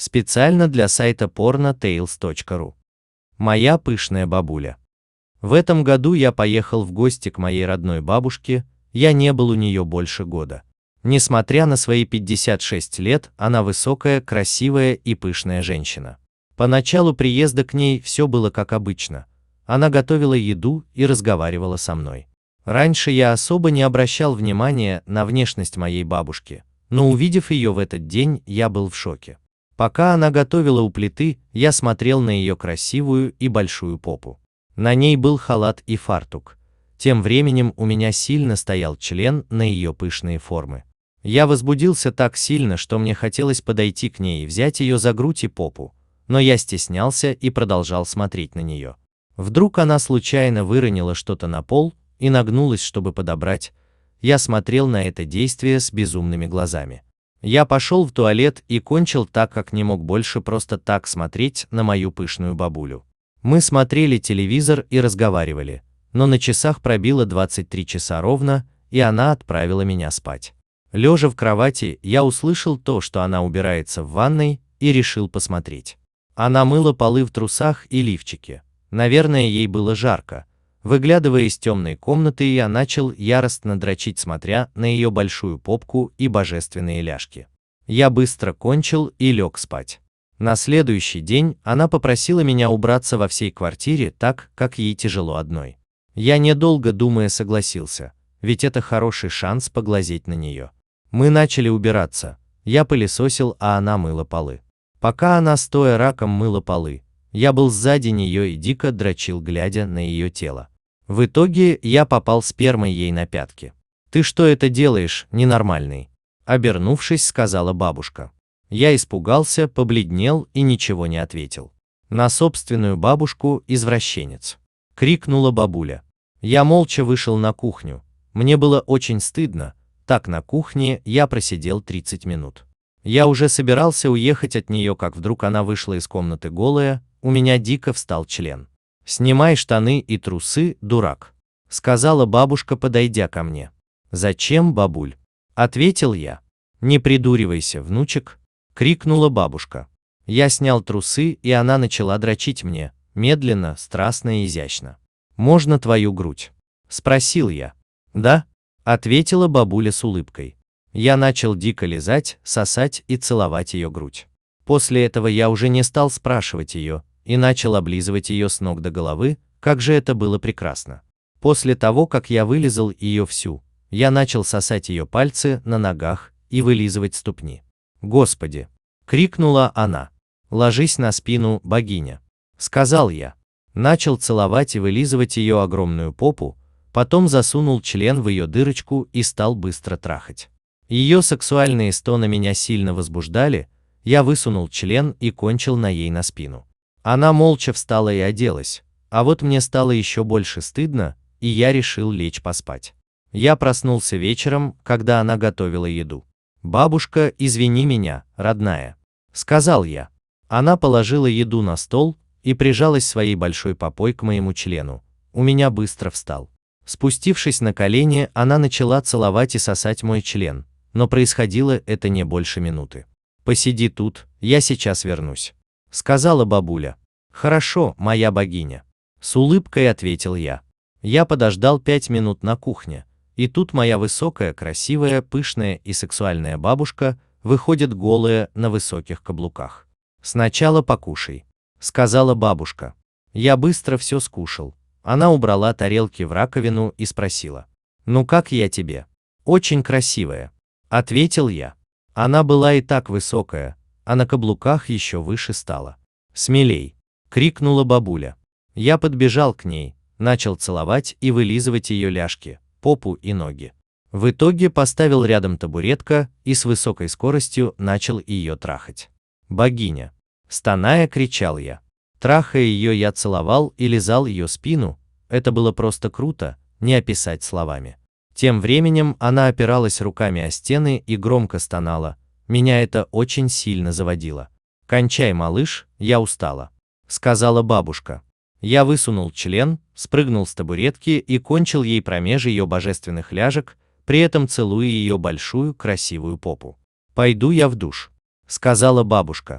Специально для сайта pornotales.ru. Моя пышная бабуля. В этом году я поехал в гости к моей родной бабушке, я не был у нее больше года. Несмотря на свои 56 лет, она высокая, красивая и пышная женщина. По началу приезда к ней все было как обычно. Она готовила еду и разговаривала со мной. Раньше я особо не обращал внимания на внешность моей бабушки, но увидев ее в этот день, я был в шоке. Пока она готовила у плиты, я смотрел на ее красивую и большую попу. На ней был халат и фартук. Тем временем у меня сильно стоял член на ее пышные формы. Я возбудился так сильно, что мне хотелось подойти к ней и взять ее за грудь и попу, но я стеснялся и продолжал смотреть на нее. Вдруг она случайно выронила что-то на пол и нагнулась, чтобы подобрать. Я смотрел на это действие с безумными глазами. Я пошел в туалет и кончил, так как не мог больше просто так смотреть на мою пышную бабулю. Мы смотрели телевизор и разговаривали, но на часах пробило 23 часа ровно, и она отправила меня спать. Лежа в кровати, я услышал то, что она убирается в ванной, и решил посмотреть. Она мыла полы в трусах и лифчике. Наверное, ей было жарко. Выглядывая из темной комнаты, я начал яростно дрочить, смотря на ее большую попку и божественные ляжки. Я быстро кончил и лег спать. На следующий день она попросила меня убраться во всей квартире, так как ей тяжело одной. Я, недолго думая, согласился, ведь это хороший шанс поглазеть на нее. Мы начали убираться. Я пылесосил, а она мыла полы. Пока она стоя раком мыла полы, я был сзади нее и дико дрочил, глядя на ее тело. В итоге я попал спермой ей на пятки. «Ты что это делаешь, ненормальный?» Обернувшись, сказала бабушка. Я испугался, побледнел и ничего не ответил. «На собственную бабушку, извращенец!» — крикнула бабуля. Я молча вышел на кухню. Мне было очень стыдно. Так на кухне я просидел 30 минут. Я уже собирался уехать от нее, как вдруг она вышла из комнаты голая, у меня дико встал член. «Снимай штаны и трусы, дурак», — сказала бабушка, подойдя ко мне. «Зачем, бабуль?» — ответил я. «Не придуривайся, внучек», — крикнула бабушка. Я снял трусы, и она начала дрочить мне, медленно, страстно и изящно. «Можно твою грудь?» — спросил я. «Да», — ответила бабуля с улыбкой. Я начал дико лизать, сосать и целовать ее грудь. После этого я уже не стал спрашивать ее, и начал облизывать ее с ног до головы, как же это было прекрасно. После того, как я вылизал ее всю, я начал сосать ее пальцы на ногах и вылизывать ступни. «Господи!» — крикнула она. «Ложись на спину, богиня!» — сказал я. Начал целовать и вылизывать ее огромную попу, потом засунул член в ее дырочку и стал быстро трахать. Ее сексуальные стоны меня сильно возбуждали, я высунул член и кончил на ей на спину. Она молча встала и оделась, а вот мне стало еще больше стыдно, и я решил лечь поспать. Я проснулся вечером, когда она готовила еду. «Бабушка, извини меня, родная», — сказал я. Она положила еду на стол и прижалась своей большой попой к моему члену. У меня быстро встал. Спустившись на колени, она начала целовать и сосать мой член, но происходило это не больше минуты. «Посиди тут, я сейчас вернусь», — сказала бабуля. «Хорошо, моя богиня», — с улыбкой ответил я. Я подождал 5 минут на кухне, и тут моя высокая, красивая, пышная и сексуальная бабушка выходит голая на высоких каблуках. «Сначала покушай», — сказала бабушка. Я быстро все скушал. Она убрала тарелки в раковину и спросила: «Ну как я тебе?» «Очень красивая», — ответил я. Она была и так высокая, а на каблуках еще выше стала. «Смелей!» — крикнула бабуля. Я подбежал к ней, начал целовать и вылизывать ее ляжки, попу и ноги. В итоге поставил рядом табуретка и с высокой скоростью начал ее трахать. «Богиня!» — стоная, кричал я. Трахая ее, я целовал и лизал ее спину, это было просто круто, не описать словами. Тем временем она опиралась руками о стены и громко стонала, меня это очень сильно заводило. «Кончай, малыш, я устала», — сказала бабушка. Я высунул член, спрыгнул с табуретки и кончил ей промеж ее божественных ляжек, при этом целуя ее большую красивую попу. «Пойду я в душ», — сказала бабушка.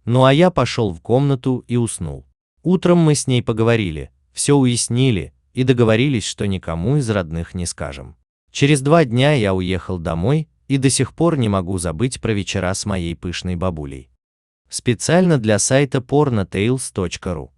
Ну а я пошел в комнату и уснул. Утром мы с ней поговорили, все уяснили и договорились, что никому из родных не скажем. Через 2 дня я уехал домой и до сих пор не могу забыть про вечера с моей пышной бабулей. Специально для сайта pornotales.ru